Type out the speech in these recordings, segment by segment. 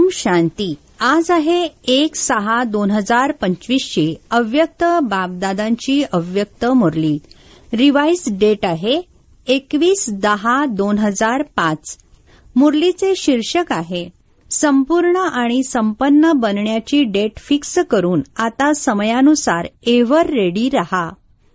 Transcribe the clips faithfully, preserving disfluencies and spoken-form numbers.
ओम शांती. आज आहे एक सहा दोन हजार पंचवीस ची अव्यक्त बापदादांची अव्यक्त मुरली. रिवाइज डेट आहे एकवीस दहा दोन हजार पाच. मुरलीचे शीर्षक आहे संपूर्ण आणि संपन्न बनण्याची डेट फिक्स करून आता समयानुसार एव्हर रेडी रहा.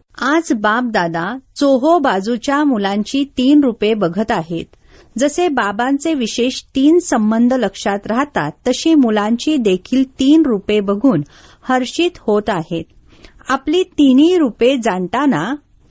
आज बापदादा चोहो बाजूच्या मुलांची तीन रूपे बघत आहेत. जसे बाबांचे विशेष तीन संबंध लक्षात राहतात तशी मुलांची देखील तीन रूपे बघून हर्षित होत आहेत. आपली तिन्ही रूपे जाणताना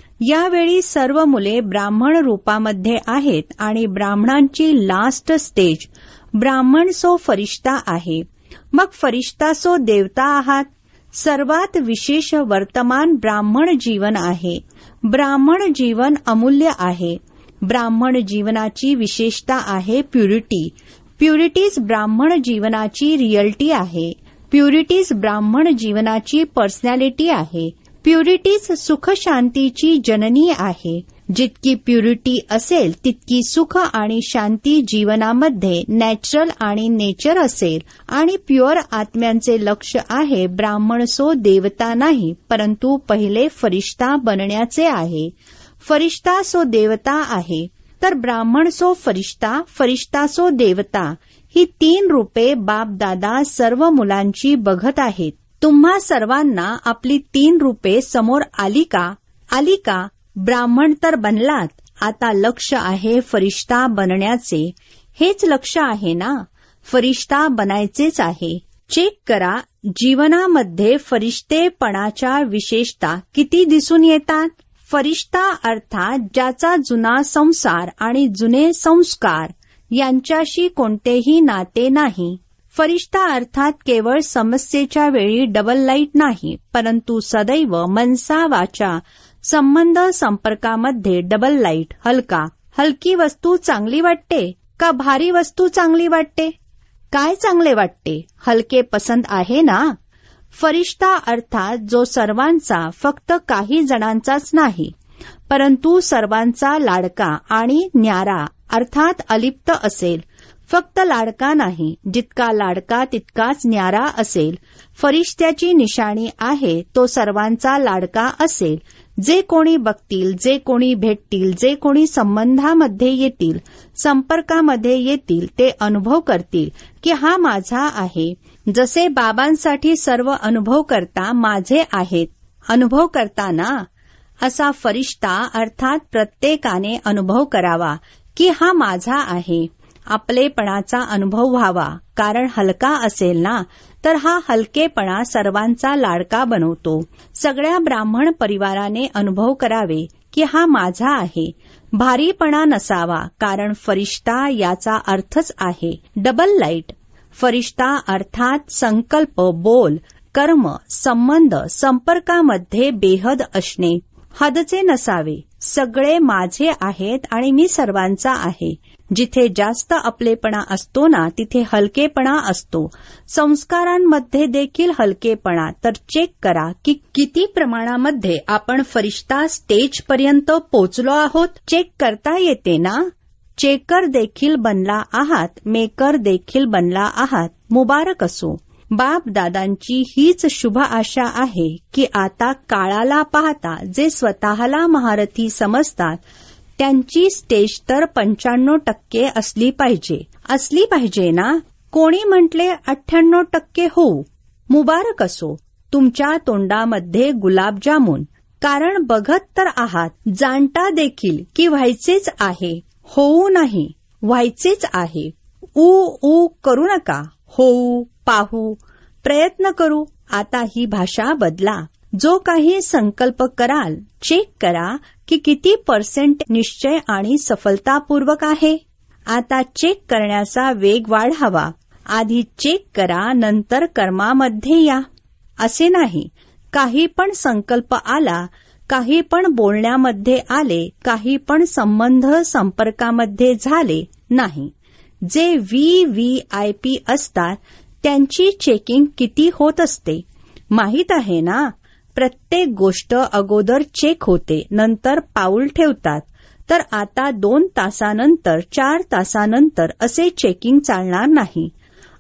यावेळी सर्व मुले ब्राह्मण रूपामध्ये आहेत आणि ब्राह्मणांची लास्ट स्टेज ब्राह्मण सो फरिश्ता आहे. मग फरिश्ता सो देवता आहात. सर्वात विशेष वर्तमान ब्राह्मण जीवन आहे. ब्राह्मण जीवन अमूल्य आहे. ब्राह्मण जीवनाची विशेषता आहे प्युरिटी. प्युरिटीज ब्राह्मण जीवनाची रिअल्टी आहे. प्युरिटीज ब्राह्मण जीवनाची पर्सनॅलिटी आहे. प्युरिटीज सुख शांतीची जननी आहे. जितकी प्युरिटी असेल तितकी सुख आणि शांती जीवनामध्ये नॅचरल आणि नेचर असेल. आणि प्युअर आत्म्यांचे लक्ष आहे ब्राह्मण सो देवता नाही परंतु पहिले फरिश्ता बनण्याचे आहे. फरिश्ता सो देवता आहे तर ब्राह्मण सो फरिश्ता, फरिश्ता सो देवता ही तीन रूपे बापदादा सर्व मुलांची बघत आहेत. तुम्हा सर्वांना आपली तीन रूपे समोर आली का? आली का? ब्राह्मण तर बनलात. आता लक्ष आहे फरिश्ता बनण्याचे. हेच लक्ष आहे ना? फरिश्ता बनायचेच आहे. चेक करा जीवनामध्ये फरिश्तेपणाच्या विशेषता किती दिसून येतात. फरिश्ता अर्थात ज्याचा जुना संसार आणि जुने संस्कार यांच्याशी कोणतेही नाते नाही. फरिश्ता अर्थात केवळ समस्येच्या वेळी डबल लाईट नाही परंतु सदैव मनसा वाचा संबंध संपर्कामध्ये डबल लाईट. हलका. हलकी वस्तू चांगली वाटते का भारी वस्तू चांगली वाटते? काय चांगले वाटते? हलके पसंत आहे ना? फरिश्ता अर्थात जो सर्वांचा फक्त काही जणांचाच नाही परंतु सर्वांचा लाडका आणि न्यारा अर्थात अलिप्त असेल. फक्त लाडका नाही, जितका लाडका तितकाच न्यारा असेल. फरिश्त्याची निशाणी आहे तो सर्वांचा लाडका असेल. जे कोणी बघतील, जे कोणी भेटतील, जे कोणी संबंधामध्ये येतील, संपर्कामध्ये येतील ते अनुभव करतील की हा माझा आहे. जसे बाबांसाठी सर्व अनुभव करता माझे आहेत. अनुभव करताना असा फरिश्ता अर्थात प्रत्येकाने अनुभव करावा की हा माझा आहे. आपलेपणाचा अनुभव व्हावा. कारण हलका असेल ना तर हा हलकेपणा सर्वांचा लाडका बनवतो. सगळ्या ब्राह्मण परिवाराने अनुभव करावे की हा माझा आहे. भारीपणा नसावा कारण फरिश्ता याचा अर्थच आहे डबल लाईट. फरिश्ता अर्थात संकल्प, बोल, कर्म, संबंध, संपर्कामध्ये बेहद असणे. हदचे नसावे. सगळे माझे आहेत आणि मी सर्वांचा आहे. जिथे जास्त आपलेपणा असतो ना तिथे हलकेपणा असतो. संस्कारांमध्ये देखील हलकेपणा. तर चेक करा की किती प्रमाणामध्ये आपण फरिश्ता स्टेज पर्यंत पोचलो आहोत. चेक करता येते ना? चेकर देखील बनला आहात, मेकर देखील बनला आहात. मुबारक असो. बाप दादांची हीच शुभ आशा आहे की आता काळाला पाहता जे स्वतःला महारथी समजतात त्यांची स्टेज तर पंच्याण्णव टक्के असली पाहिजे. असली पाहिजे ना? कोणी म्हटले अठ्ठ्याण्णव टक्के होऊ? मुबारक असो. तुमच्या तोंडामध्ये गुलाबजामुन. कारण बघत तर आहात, जाणता देखील की व्हायचेच आहे. होऊ नाही, व्हायचेच आहे. ऊ ऊ करू नका. होऊ, पाहू, प्रयत्न करू. आता ही भाषा बदला. जो काही संकल्प कराल चेक करा की किती पर्सेंट निश्चय आणि सफलतापूर्वक आहे. आता चेक करण्याचा वेग वाढावा. आधी चेक करा नंतर कर्मामध्ये या. असे नाही काही पण संकल्प आला, काही पण बोलण्यामध्ये आले, काही पण संबंध संपर्कामध्ये झाले नाही. जे व्ही व्ही आय पी असतात त्यांची चेकिंग किती होत असते माहीत आहे ना? प्रत्येक गोष्ट अगोदर चेक होते नंतर पाऊल ठेवतात. तर आता दोन तासानंतर, चार तासानंतर असे चेकिंग चालणार नाही.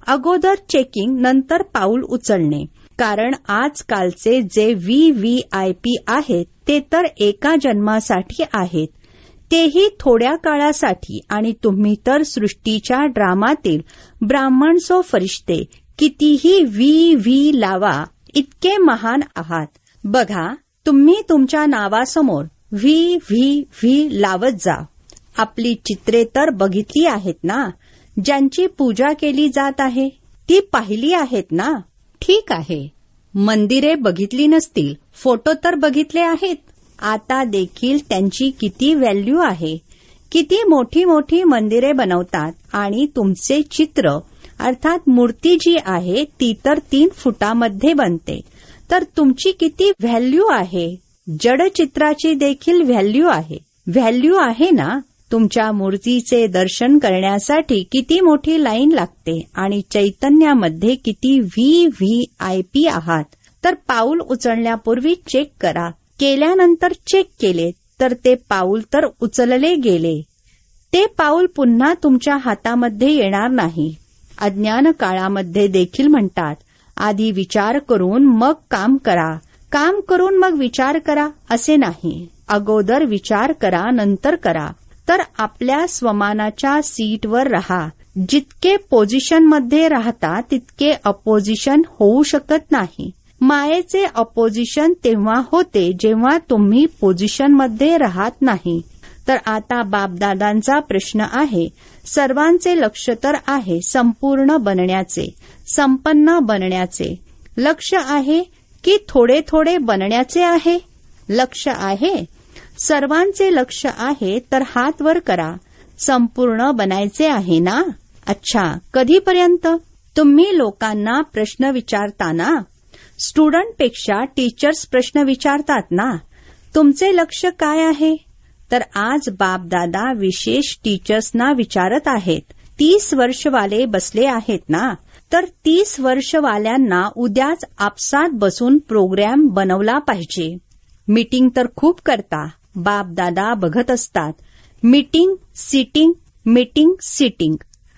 अगोदर चेकिंग, नंतर पाऊल उचलणे. कारण आजकालचे जे व्ही व्ही आय पी आहेत ते तर एका जन्मासाठी आहेत, तेही थोड्या काळासाठी. आणि तुम्ही तर सृष्टीच्या ड्रामातील ब्राह्मण सो फरिश्ते, कितीही व्ही व्ही लावा, इतके महान आहात. बघा, तुम्ही तुमच्या नावासमोर व्ही व्ही व्ही लावत जा. आपली चित्रे तर बघितली आहेत ना, ज्यांची पूजा केली जात आहे ती पाहिली आहेत ना. ठीक आहे, मंदिरे बघितली नसतील, फोटो तर बघितले आहेत. आता देखील त्यांची किती व्हॅल्यू आहे. किती मोठी मोठी मंदिरे बनवतात आणि तुमचे चित्र अर्थात मूर्ती जी आहे ती तर तीन फुटामध्ये बनते. तर तुमची किती व्हॅल्यू आहे. जड चित्राची देखील व्हॅल्यू आहे. व्हॅल्यू आहे ना. तुमच्या मूर्तीचे दर्शन करण्यासाठी किती मोठी लाईन लागते आणि चैतन्यामध्ये किती व्ही व्ही आय पी आहात. तर पाऊल उचलण्यापूर्वी चेक करा. केल्यानंतर चेक केले तर ते पाऊल तर उचलले गेले. ते पाऊल पुन्हा तुमच्या हातामध्ये येणार नाही. अज्ञान काळामध्ये देखील म्हणतात, आधी विचार करून मग काम करा, काम करून मग विचार करा, असे नाही. अगोदर विचार करा, नंतर करा. तर आपल्या स्वमानाच्या सीटवर राहा. जितके पोझिशनमध्ये राहता तितके अपोजिशन होऊ शकत नाही. मायेचे अपोजिशन तेव्हा होते जेव्हा तुम्ही पोझिशनमध्ये राहत नाही. तर आता बापदादांचा प्रश्न आहे, सर्वांचे लक्ष तर आहे संपूर्ण बनण्याचे, संपन्न बनण्याचे. लक्ष आहे की थोडे थोडे बनण्याचे आहे? लक्ष आहे. सर्वांचे लक्ष आहे तर हात वर करा. संपूर्ण बनायचे आहे ना. अच्छा, कधीपर्यंत? तुम्ही लोकांना प्रश्न विचारताना स्टुडंटपेक्षा टीचर्स प्रश्न विचारतात ना. तुमचे लक्ष काय आहे? तर आज बापदादा विशेष टीचर्सना विचारत आहेत. तीस वर्षवाले बसले आहेत ना, तर तीस वर्षवाल्यांना उद्याच आपसात बसून प्रोग्रॅम बनवला पाहिजे. मीटिंग तर खूप करता, बापदादा बघत असतात. Meeting sitting, meeting sitting.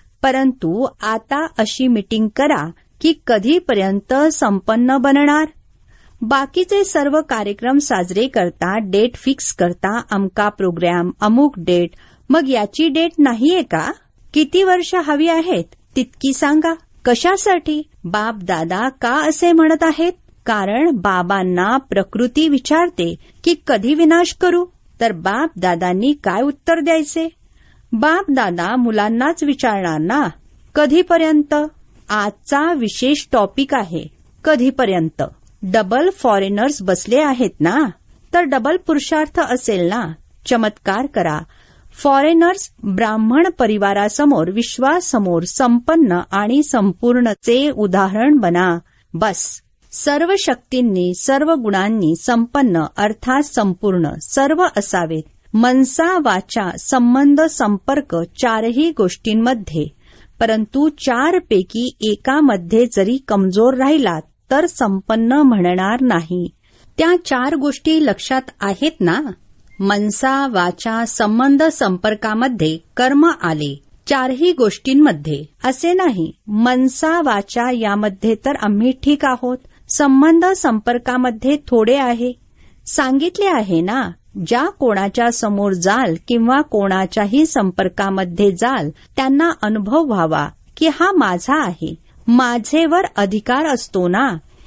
परंतु आता अशी मीटिंग करा की कधीपर्यंत संपन्न बनणार. बाकीचे सर्व कार्यक्रम साजरे करता, डेट फिक्स करता, अमका प्रोग्रॅम, अमुक डेट. मग याची डेट नाहीये का? किती वर्ष हवी आहेत तितकी सांगा. कशासाठी? बाप दादा का असे म्हणत आहेत? कारण बाबांना प्रकृती विचारते की कधी विनाश करू. तर बाप दादांनी काय उत्तर द्यायचे? बाप दादा मुलांनाच विचारणार ना, कधीपर्यंत? आजचा विशेष टॉपिक आहे कधीपर्यंत. डबल फॉरेनर्स बसले आहेत ना, तर डबल पुरुषार्थ असेल ना. चमत्कार करा. फॉरेनर्स ब्राह्मण परिवारासमोर, विश्वासमोर संपन्न आणि संपूर्णचे उदाहरण बना. बस. सर्व शक्तींनी, सर्व गुणांनी संपन्न अर्थात संपूर्ण सर्व असावेत. मनसा वाचा संबंध संपर्क चारही गोष्टींमध्ये. परंतु चारपैकी एकामध्ये जरी कमजोर राहिलात तर संपन्न म्हणणार नाही. त्या चार गोष्टी लक्षात आहेत ना. मनसा वाचा संबंध संपर्कामध्ये कर्म आले. चारही गोष्टींमध्ये. असे नाही मनसा वाचा यामध्ये तर आम्ही ठीक आहोत, संबंध संपर्कामध्ये थोडे आहे. सांगितले आहे ना, ज्या कोणाच्या समोर जाल किंवा कोणाच्याही संपर्कामध्ये जाल त्यांना अनुभव व्हावा की हा माझा आहे. माझेवर अधिकार असतो ना.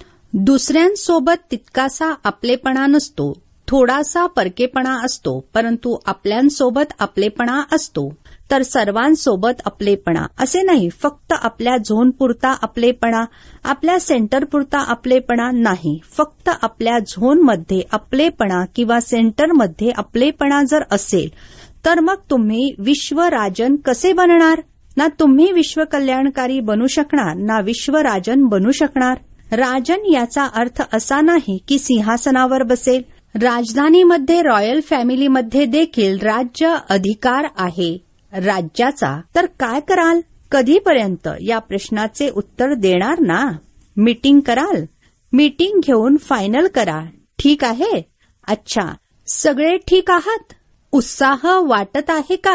दुसऱ्यांसोबत तितकासा आपलेपणा नसतो, थोडासा परकेपणा असतो, परंतु आपल्यांसोबत आपलेपणा असतो. तर सर्वांसोबत आपलेपणा असे नाही, फक्त आपल्या झोनपुरता आपलेपणा, आपल्या सेंटरपुरता आपलेपणा नाही. फक्त आपल्या झोनमध्ये आपलेपणा किंवा सेंटरमध्ये आपलेपणा जर असेल तर मग तुम्ही विश्वराजन कसे बनणार? ना तुम्ही विश्वकल्याणकारी बनू शकणार, ना विश्वराजन बनू शकणार. राजन याचा अर्थ असा नाही की सिंहासनावर बसेल. राजधानीमध्ये रॉयल फॅमिलीमध्ये देखील राज्य अधिकार आहे राज्याचा. तर काय कराल? कधीपर्यंत? या प्रश्नाचे उत्तर देणार ना. मीटिंग कराल. मीटिंग घेऊन फायनल करा. ठीक आहे? अच्छा, सगळे ठीक आहात? उत्साह वाटत आहे का?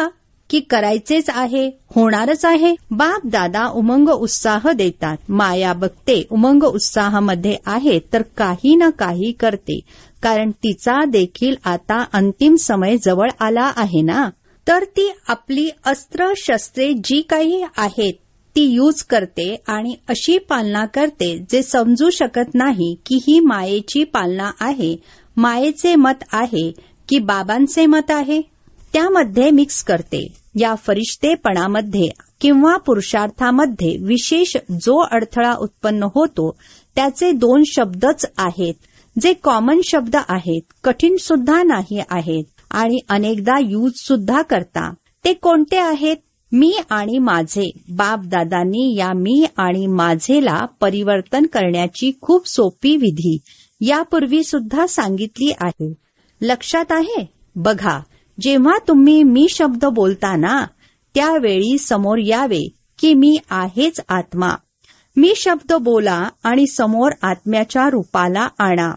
की करायचेच आहे, होणारच आहे. बाप दादा उमंग उत्साह देतात. माया बघते उमंग उत्साहामध्ये आहे तर काही ना काही करते, कारण तिचा देखील आता अंतिम समय जवळ आला आहे ना. तर ती आपली अस्त्र शस्त्रे जी काही आहेत ती यूज करते आणि अशी पालना करते जे समजू शकत नाही की ही मायेची पालना आहे, मायेचे मत आहे की बाबांचे मत आहे. त्यामध्ये मिक्स करते. या फरिश्तेपणामध्ये किंवा पुरुषार्थामध्ये विशेष जो अडथळा उत्पन्न होतो त्याचे दोन शब्दच आहेत, जे कॉमन शब्द आहेत, कठीण सुद्धा नाही आहेत आणि अनेकदा यूज सुद्धा करता. ते कोणते आहेत? मी आणि माझे. बाप दादांनी या मी आणि माझेला परिवर्तन करण्याची खूप सोपी विधी यापूर्वी सुद्धा सांगितली आहे. लक्षात आहे? बघा, जेव्हा तुम्ही मी शब्द बोलता ना त्यावेळी समोर यावे की मी आहेच आत्मा. मी शब्द बोला आणि समोर आत्म्याच्या रूपाला आणा.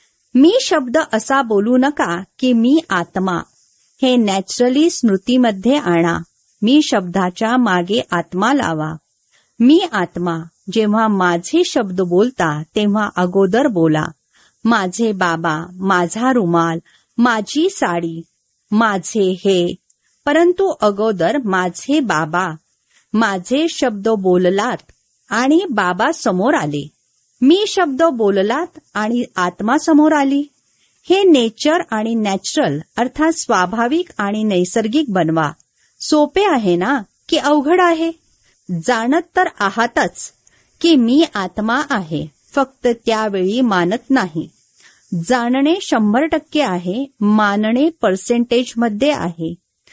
मी शब्द असा बोलू नका की मी आत्मा. हे नॅचरली स्मृतीमध्ये आणा. मी शब्दाच्या मागे आत्मा लावा. मी आत्मा. जेव्हा माझे शब्द बोलता तेव्हा अगोदर बोला माझे बाबा, माझा रुमाल, माझी साडी, माझे हे. परंतु अगोदर माझे बाबा. माझे शब्द बोललात आणि बाबा समोर आले. मी शब्द बोललात आणि आत्मा समोर आली. हे नेचर आणि नॅचरल अर्थात स्वाभाविक आणि नैसर्गिक बनवा. सोपे आहे ना की अवघड आहे? जाणत तर आहातच की मी आत्मा आहे, फक्त त्यावेळी मानत नाही. जाणणे शंभर टक्के आहे, मानणे पर्सेंटेज मध्ये आहे.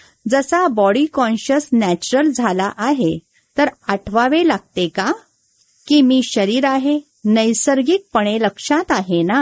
जसा बॉडी कॉन्शियस नॅचरल झाला आहे तर आठवावे लागते का की मी शरीर आहे? नैसर्गिकपणे लक्षात आहे ना.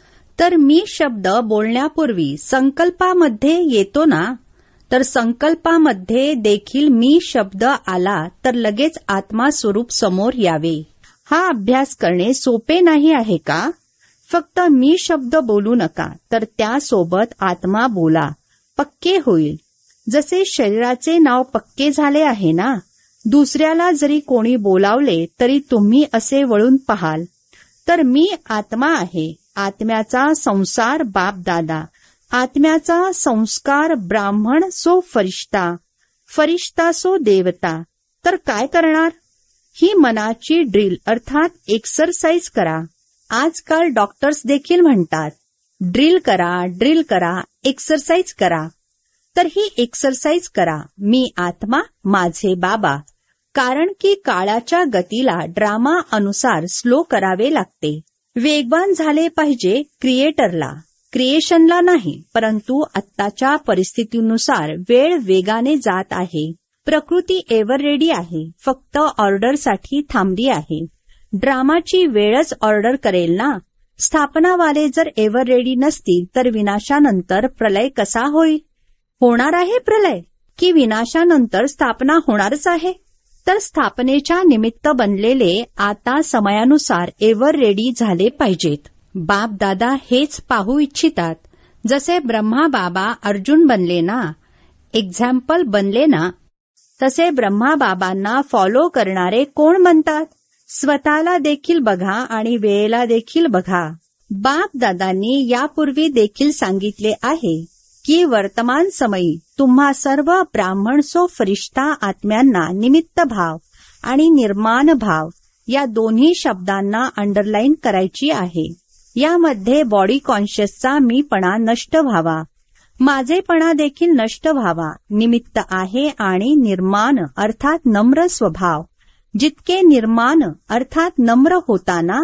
तर मी शब्द बोलण्यापूर्वी संकल्पामध्ये येतो ना, तर संकल्पामध्ये देखील मी शब्द आला तर लगेच आत्मा स्वरूप समोर यावे. हा अभ्यास करणे सोपे नाही आहे का? फक्त मी शब्द बोलू नका, तर त्यासोबत आत्मा बोला. पक्के होईल. जसे शरीराचे नाव पक्के झाले आहे ना. दुसऱ्याला जरी कोणी बोलावले तरी तुम्ही असे वळून पाहाल. तर मी आत्मा आहे. आत्म्याचा संसार बाप दादा, आत्म्याचा संस्कार ब्राह्मण सो फरिश्ता, फरिश्ता सो देवता. तर काय करणार? ही मनाची ड्रिल अर्थात एक्सरसाइज करा. आजकाल डॉक्टर्स देखील म्हणतात ड्रिल करा, ड्रिल करा, एक्सरसाइज करा. तर ही एक्सरसाइज करा. मी आत्मा, माझे बाबा. कारण की काळाच्या गतीला ड्रामा अनुसार स्लो करावे लागते. वेगवान झाले पाहिजे क्रिएटरला, क्रिएशनला नाही. परंतु आत्ताच्या परिस्थितीनुसार वेळ वेगाने जात आहे. प्रकृती एव्हर रेडी आहे, फक्त ऑर्डरसाठी थांबली आहे. ड्रामाची वेळच ऑर्डर करेल ना. स्थापनावाले जर एव्हर रेडी नसतील तर विनाशानंतर प्रलय कसा होईल? होणार आहे प्रलय की विनाशानंतर स्थापना होणारच आहे? तर स्थापनेच्या निमित्त बनलेले आता समयानुसार एव्हर रेडी झाले पाहिजेत. बाप दादा हेच पाहू इच्छितात. जसे ब्रह्मा बाबा अर्जुन बनले ना, एक्झाम्पल बनले ना, तसे ब्रह्मा बाबांना फॉलो करणारे कोण बनतात? स्वतःला देखील बघा आणि वेळेला देखील बघा. बाप दादांनी यापूर्वी देखील सांगितले आहे की वर्तमान समयी तुम्हा सर्व ब्राह्मण सो फरिश्ता आत्म्यांना निमित्त भाव आणि निर्माण भाव या दोन्ही शब्दांना अंडरलाईन करायची आहे. यामध्ये बॉडी कॉन्शियसचा मीपणा नष्ट व्हावा, माझेपणा देखील नष्ट व्हावा. निमित्त आहे आणि निर्माण अर्थात नम्र स्वभाव. जितके निर्माण अर्थात नम्र होताना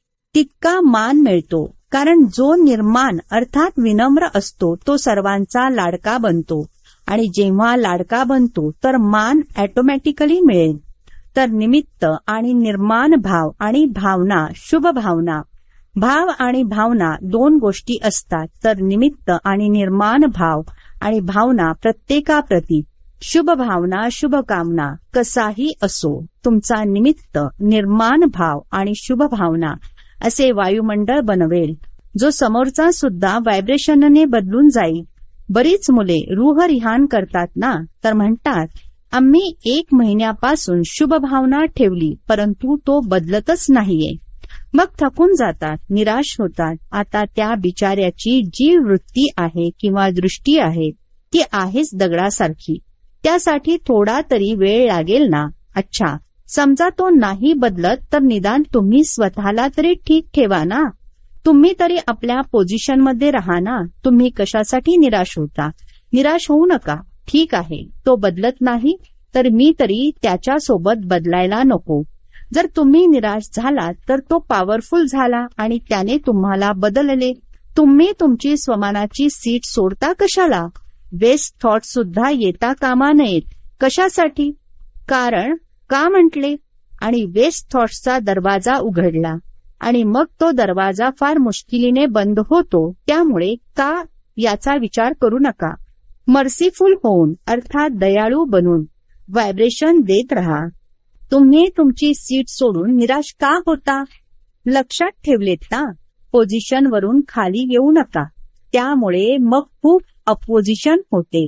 तितका मान मिळतो. कारण जो निर्माण अर्थात विनम्र असतो तो सर्वांचा लाडका बनतो आणि जेव्हा लाडका बनतो तर मान ऑटोमॅटिकली मिळेल. तर निमित्त आणि निर्माण भाव आणि भावना, शुभ भावना. भाव आणि भावना दोन गोष्टी असतात. तर निमित्त आणि निर्माण भाव आणि भावना प्रत्येकाप्रती शुभ भावना, शुभकामना कसाही असो, तुमचा निमित्त, निर्माण भाव आणि शुभ भावना असे वायुमंडळ बनवेल जो समोरचा सुद्धा व्हायब्रेशनने बदलून जाईल. बरीच मुले रूहरिहान करतात ना, तर म्हणतात आम्ही एक महिन्यापासून शुभ भावना ठेवली परंतु तो बदलतच नाहीये. मग थकून जातात, निराश होतात. आता त्या बिचाऱ्याची जी वृत्ती आहे किंवा दृष्टी आहे ती आहेच दगडासारखी. त्यासाठी थोडा तरी वेळ लागेल ना. अच्छा, समजा तो नाही बदलत तर निदान तुम्ही स्वतःला तरी ठीक ठेवा ना. तुम्ही तरी आपल्या पोझिशनमध्ये राहा ना. तुम्ही कशासाठी निराश होता? निराश होऊ नका. ठीक आहे, तो बदलत नाही तर मी तरी त्याच्यासोबत बदलायला नको. जर तुम्ही निराश झालात तर तो पॉवरफुल झाला आणि त्याने तुम्हाला बदलले. तुम्ही तुमची स्वमानाची सीट सोडता कशाला? वेस्ट थॉट सुद्धा येता कामा नयेत. कशासाठी? कारण का म्हटले आणि वेस्ट थॉट्सचा दरवाजा उघडला आणि मग तो दरवाजा फार मुश्किलीने बंद होतो. त्यामुळे का याचा विचार करू नका. मर्सीफुल होऊन अर्थात दयाळू बनून व्हायब्रेशन देत रहा. तुम्ही तुमची सीट सोडून निराश का होता? लक्षात ठेवलेत ना? पोझिशनवरून खाली येऊ नका. त्यामुळे मग खूप अपोजिशन होते.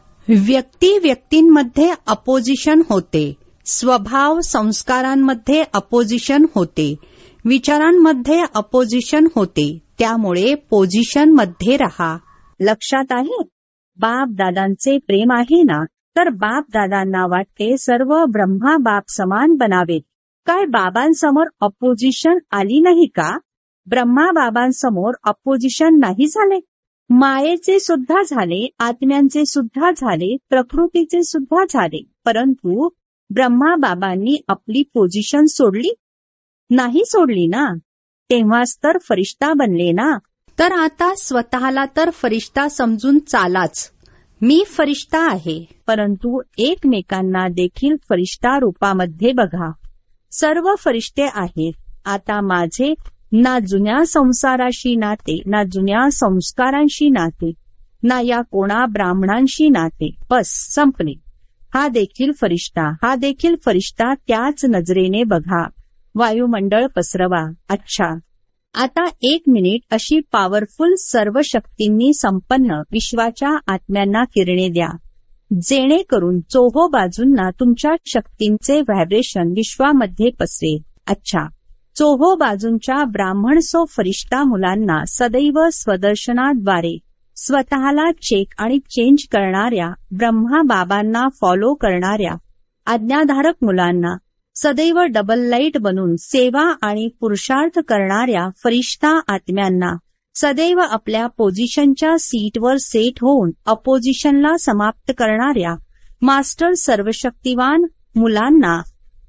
व्यक्ती व्यक्तींमध्ये अपोजिशन होते. स्वभाव संस्कारांमध्ये अपोजिशन होते. विचारांमध्ये अपोजिशन होते. त्यामुळे पोझिशनमध्ये रहा. लक्षात आहे? बाप दादांचे प्रेम आहे ना, तर बाप दादांना वाटते सर्व ब्रह्मा बाप समान बनावेत. काय बाबांसमोर अपोजिशन आली नाही का? ब्रह्मा बाबांसमोर अपोजिशन नाही झाले? मायेचे सुद्धा झाले, आत्म्यांचे सुद्धा झाले, प्रकृतीचे सुद्धा झाले. परंतु ब्रह्मा बाबांनी आपली पोझिशन सोडली नाही? सोडली ना. तेव्हाच तर फरिश्ता बनले ना. तर आता स्वतःला तर फरिश्ता समजून चालाच. मी फरिश्ता आहे, परंतु एकमेकांना देखील फरिश्ता रूपामध्ये बघा. सर्व फरिश्ते आहेत. आता माझे ना जुन्या संसाराशी नाते, ना जुन्या संस्कारांशी नाते, ना या कोणा ब्राह्मणांशी नाते. बस संपले. हा देखील फरिश्ता, हा देखील फरिश्ता. त्याच नजरेने बघा. वायुमंडळ पसरवा. अच्छा, आता एक मिनिट अशी पॉवरफुल सर्व शक्तींनी संपन्न विश्वाच्या आत्म्यांना किरणे द्या, जेणेकरून चोहो बाजूंना तुमच्या शक्तींचे व्हायब्रेशन विश्वामध्ये पसरेल. अच्छा, चोहो बाजूंच्या ब्राह्मणसो फरिश्ता मुलांना सदैव स्वदर्शनाद्वारे स्वतःला चेक आणि चेंज करणाऱ्या, ब्रह्मा बाबांना फॉलो करणाऱ्या आज्ञाधारक मुलांना, सदैव डबल लाईट बनून सेवा आणि पुरुषार्थ करणाऱ्या फरिश्ता आत्म्यांना, सदैव आपल्या पोझिशनच्या सीटवर सेट होऊन अपोजिशनला समाप्त करणाऱ्या मास्टर सर्वशक्तिवान मुलांना,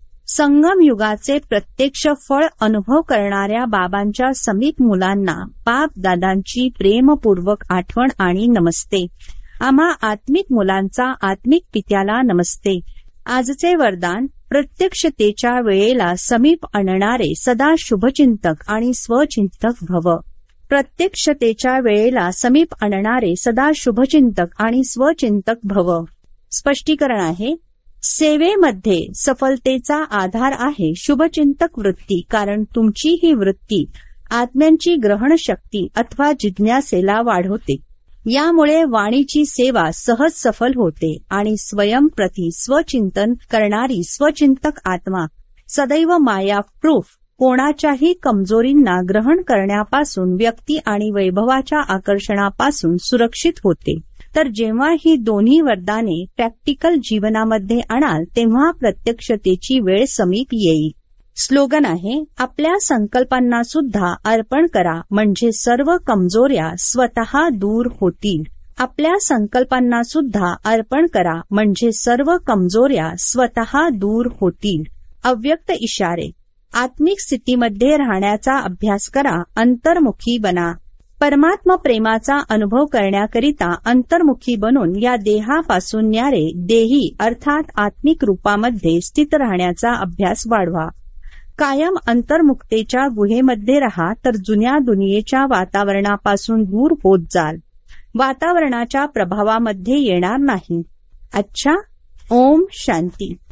संगम युगाचे प्रत्यक्ष फळ अनुभव करणाऱ्या बाबांच्या समीप मुलांना बाप दादांची प्रेमपूर्वक आठवण आणि नमस्ते. आम्हा आत्मिक मुलांचा आत्मिक पित्याला नमस्ते. आजचे वरदान: प्रत्यक्षतेच्या वेळेला समीप आणणारे सदा शुभचिंतक आणि स्वचिंतक भव. प्रत्यक्षतेच्या वेळेला समीप आणणारे सदा शुभचिंतक आणि स्वचिंतक भव. स्पष्टीकरण आहे: सेवेमध्ये सफलतेचा आधार आहे शुभचिंतक वृत्ती, कारण तुमची ही वृत्ती आत्म्यांची ग्रहण शक्ती अथवा जिज्ञासेला वाढवते. यामुळे वाणीची सेवा सहज सफल होते आणि स्वयंप्रती स्वचिंतन करणारी स्वचिंतक आत्मा सदैव माया प्रूफ कोणाच्याही कमजोरींना ग्रहण करण्यापासून, व्यक्ती आणि वैभवाच्या आकर्षणापासून सुरक्षित होते. तर जेव्हा ही दोन्ही वरदाने प्रॅक्टिकल जीवनामध्ये आणाल तेव्हा प्रत्यक्षतेची वेळ समीप येईल. स्लोगन आहे: आपल्या संकल्पांना सुद्धा अर्पण करा म्हणजे सर्व कमजोऱ्या स्वतः दूर होतील. आपल्या संकल्पांना सुद्धा अर्पण करा म्हणजे सर्व कमजोऱ्या स्वतः दूर होतील. अव्यक्त इशारे: आत्मिक स्थितीमध्ये राहण्याचा अभ्यास करा, अंतर्मुखी बना. परमात्मा प्रेमाचा अनुभव करण्याकरिता अंतर्मुखी बनून या देहापासून न्यारे देही अर्थात आत्मिक रूपामध्ये स्थित राहण्याचा अभ्यास वाढवा. कायम अंतर्मुक्तेच्या गुहेमध्ये रहा, तर जुन्या दुनियेच्या वातावरणापासून दूर होत जाल. वातावरणाच्या प्रभावामध्ये येणार नाही. अच्छा, ओम शांती.